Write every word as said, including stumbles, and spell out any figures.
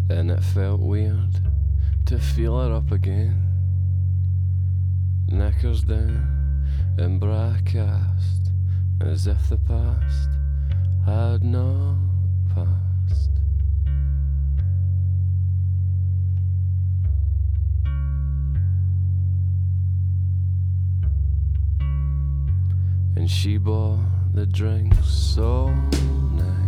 and it felt weird to feel her up again. Knickers down and bra cast, as if the past had not passed. And she bought the drinks so nice.